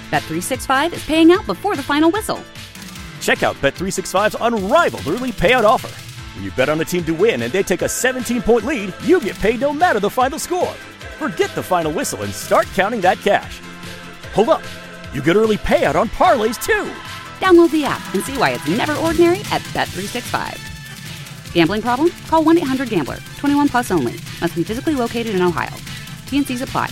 Bet365 is paying out before the final whistle. Check out Bet365's unrivaled early payout offer. When you bet on a team to win and they take a 17-point lead, you get paid no matter the final score. Forget the final whistle and start counting that cash. Hold up. You get early payout on parlays, too. Download the app and see why it's never ordinary at Bet365. Gambling problem? Call 1-800-GAMBLER. 21 plus only. Must be physically located in Ohio. T&Cs apply.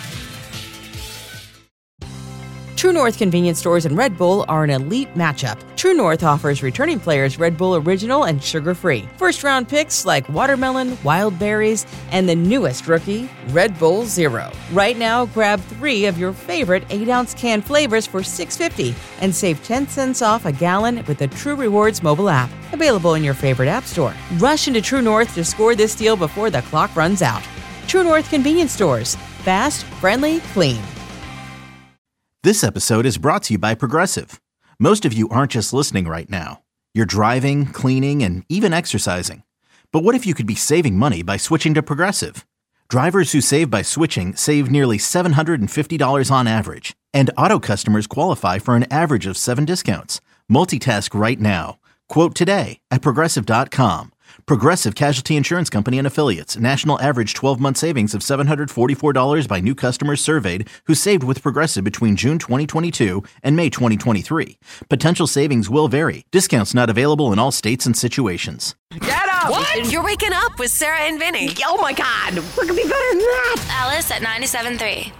True North convenience stores and Red Bull are an elite matchup. True North offers returning players Red Bull Original and sugar-free. First-round picks like watermelon, wild berries, and the newest rookie, Red Bull Zero. Right now, grab 3 of your favorite 8-ounce can flavors for $6.50 and save 10 cents off a gallon with the True Rewards mobile app. Available in your favorite app store. Rush into True North to score this deal before the clock runs out. True North convenience stores. Fast, friendly, clean. This episode is brought to you by Progressive. Most of you aren't just listening right now. You're driving, cleaning, and even exercising. But what if you could be saving money by switching to Progressive? Drivers who save by switching save nearly $750 on average. And auto customers qualify for an average of 7 discounts. Multitask right now. Quote today at Progressive.com. Progressive Casualty Insurance Company and Affiliates. National average 12-month savings of $744 by new customers surveyed who saved with Progressive between June 2022 and May 2023. Potential savings will vary. Discounts not available in all states and situations. Get up! What? You're waking up with Sarah and Vinny. Oh my God, we're gonna be better than that. Alice at 97.3.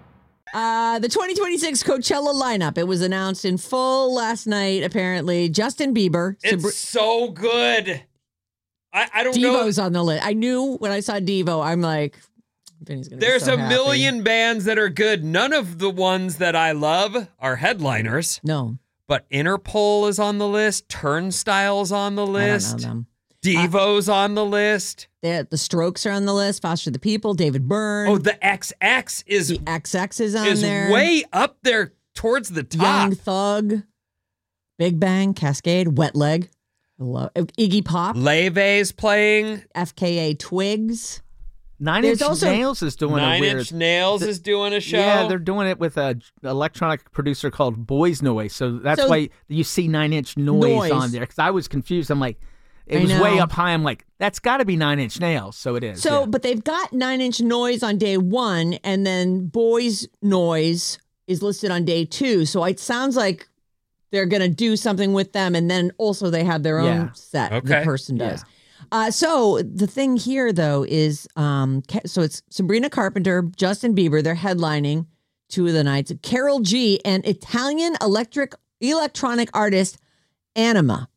The 2026 Coachella lineup. It was announced in full last night, apparently. Justin Bieber. It's so good. I don't know. Devo's on the list. I knew when I saw Devo, I'm like, Vinny's going to be There's so a happy. million bands that are good. None of the ones that I love are headliners. No. But Interpol is on the list. Turnstile's on the list. I don't know them. Devo's on the list. The Strokes are on the list. Foster the People, David Byrne. Oh, the XX is The XX is on there. way up there towards the top. Young Thug, Big Bang, Cascade, Wet Leg. I love Iggy Pop, Leve's playing. FKA Twigs. Nine There's Inch also- Nails is doing Nine a weird... Inch Nails is doing a show. Yeah, they're doing it with an electronic producer called Boys Noise. So that's why you see 9 Inch Noise on there. Because I was confused. I'm like, it was way up high. I'm like, that's got to be 9 Inch Nails. So it is. So, yeah. but they've got 9 Inch Noise on day 1, and then Boys Noise is listed on day 2. So it sounds like they're going to do something with them, and then also they have their own set. Okay. The person does. So the thing here, though, is so it's Sabrina Carpenter, Justin Bieber. They're headlining 2 of the nights. Carol G and Italian electronic artist Anyma,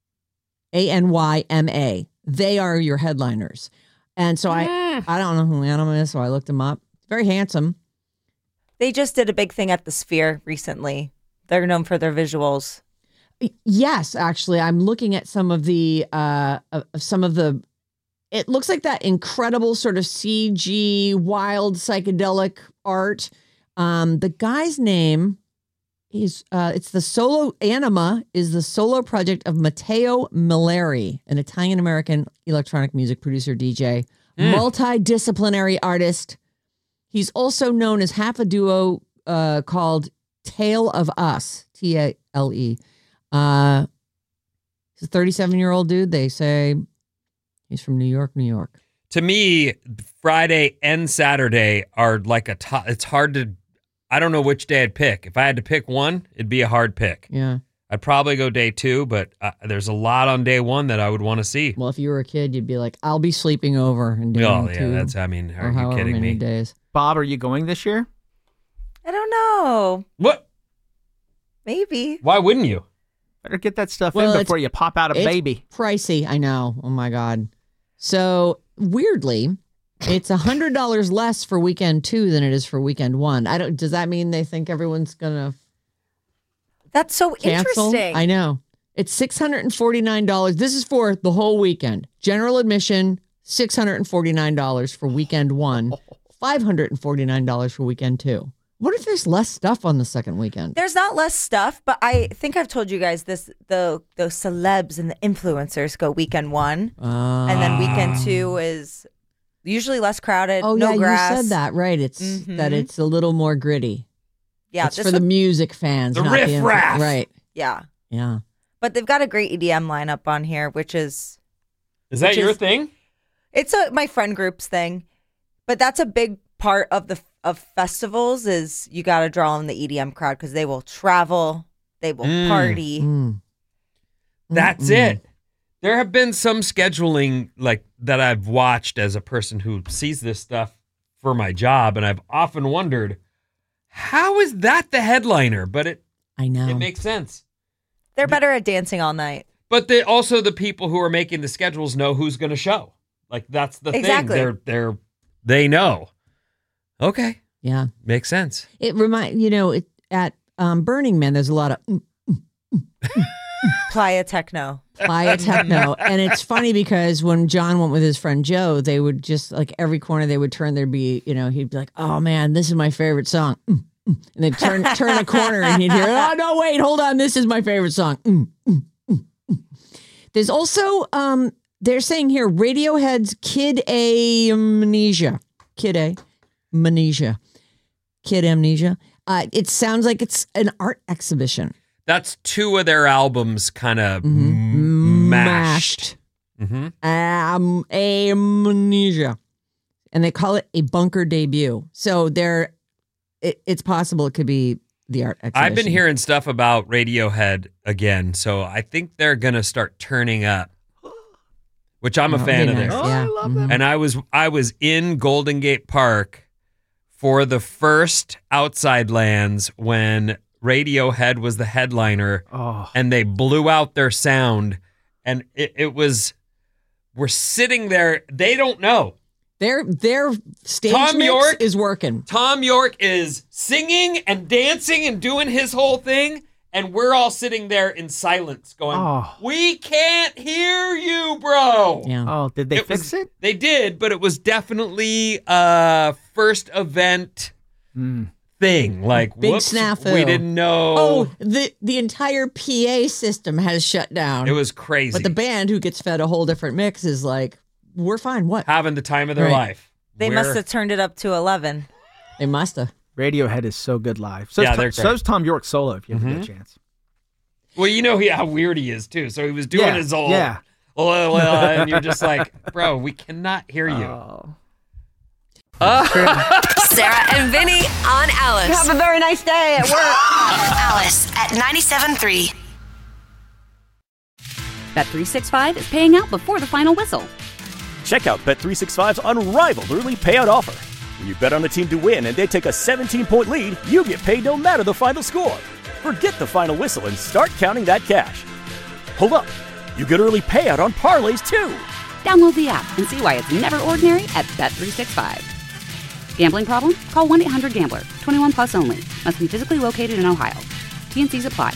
Anyma. They are your headliners. And so I don't know who Anyma is, so I looked him up. Very handsome. They just did a big thing at the Sphere recently. They're known for their visuals. Yes, actually, I'm looking at some of the. It looks like that incredible sort of CG wild psychedelic art. The guy's name is it's the solo Anyma is the solo project of Matteo Milleri, an Italian American electronic music producer, DJ, multidisciplinary artist. He's also known as half a duo called Tale of Us, Tale. He's a 37-year-old dude. They say he's from New York, New York. To me, Friday and Saturday are like a top. It's hard to, I don't know which day I'd pick. If I had to pick one, it'd be a hard pick. Yeah. I'd probably go day 2, but there's a lot on day 1 that I would want to see. Well, if you were a kid, you'd be like, I'll be sleeping over and doing Oh, yeah, 2 that's, I mean, or are you however kidding many me? days. Bob, are you going this year? I don't know. What? Maybe. Why wouldn't you? Better get that stuff Well, in before you pop out a It's baby. pricey, I know. Oh my God. So weirdly, it's $100 less for weekend 2 than it is for weekend 1. Does that mean they think everyone's gonna That's so cancel? interesting. I know. It's $649. This is for the whole weekend. General admission, $649 for weekend 1, $549 for weekend 2. What if there's less stuff on the second weekend? There's not less stuff, but I think I've told you guys this. Those celebs and the influencers go weekend 1, and then weekend 2 is usually less crowded. Oh no yeah, grass. you said that right. It's that it's a little more gritty. Yeah, it's for the music fans. The not riff-raff. Right. Yeah. Yeah. But they've got a great EDM lineup on here, which is... Is that your thing? It's my friend group's thing. But that's a big part of festivals is you got to draw in the EDM crowd because they will travel, they will party. That's it. There have been some scheduling like that I've watched as a person who sees this stuff for my job, and I've often wondered, how is that the headliner? But I know. It makes sense. They're better at dancing all night. But also the people who are making the schedules know who's going to show. Like that's the thing. They know. Okay. Yeah. Makes sense. It at Burning Man, there's a lot of Playa Techno. And it's funny because when John went with his friend Joe, they would just like every corner they would turn, there'd be, he'd be like, oh man, this is my favorite song. And they'd turn a corner and he'd hear, oh no, wait, hold on, this is my favorite song. There's also, they're saying here, Radiohead's Kid Amnesia. It sounds like it's an art exhibition. That's two of their albums kind of mashed. Mm-hmm. Amnesia. And they call it a bunker debut. So it's possible it could be the art exhibition. I've been hearing stuff about Radiohead again, so I think they're going to start turning up, which I'm a fan of theirs. Oh, yeah. I love them. And I was in Golden Gate Park for the first Outside Lands when Radiohead was the headliner, and they blew out their sound, and it was, we're sitting there, they don't know. Their stage mix is working. Tom York is singing and dancing and doing his whole thing, and we're all sitting there in silence going, we can't hear you, bro. Yeah. Oh, did they fix it? They did, but it was definitely a first event thing. Like, big whoops, snafu. We didn't know. Oh, the entire PA system has shut down. It was crazy. But the band who gets fed a whole different mix is like, we're fine. What? Having the time of their life. They must have turned it up to 11. They must have. Radiohead is so good live. So's Tom York solo if you ever get a chance. Well, you know how weird he is too. So he was doing his old, and you're just like, bro, we cannot hear you. Sarah and Vinny on Alice. Have a very nice day at work. Alice at 97.3. Bet365 is paying out before the final whistle. Check out Bet365's unrivaled early payout offer. When you bet on a team to win and they take a 17-point lead, you get paid no matter the final score. Forget the final whistle and start counting that cash. Hold up. You get early payout on parlays too. Download the app and see why it's never ordinary at Bet365. Gambling problem? Call 1-800-GAMBLER. 21 plus only. Must be physically located in Ohio. T&Cs apply.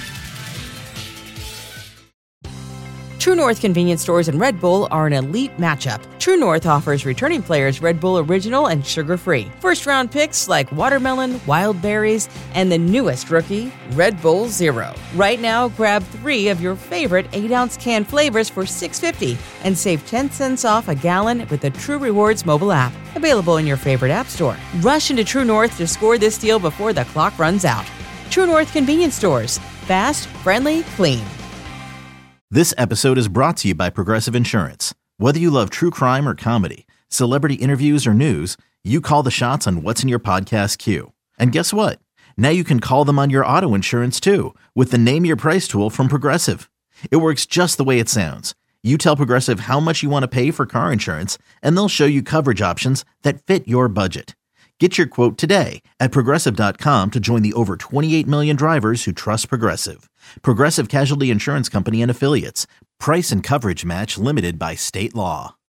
True North convenience stores and Red Bull are an elite matchup. True North offers returning players Red Bull Original and sugar-free. First-round picks like watermelon, wild berries, and the newest rookie, Red Bull Zero. Right now, grab 3 of your favorite 8-ounce can flavors for $6.50 and save 10 cents off a gallon with the True Rewards mobile app. Available in your favorite app store. Rush into True North to score this deal before the clock runs out. True North convenience stores. Fast, friendly, clean. This episode is brought to you by Progressive Insurance. Whether you love true crime or comedy, celebrity interviews or news, you call the shots on what's in your podcast queue. And guess what? Now you can call them on your auto insurance too with the Name Your Price tool from Progressive. It works just the way it sounds. You tell Progressive how much you want to pay for car insurance, and they'll show you coverage options that fit your budget. Get your quote today at Progressive.com to join the over 28 million drivers who trust Progressive. Progressive Casualty Insurance Company and Affiliates. Price and coverage match limited by state law.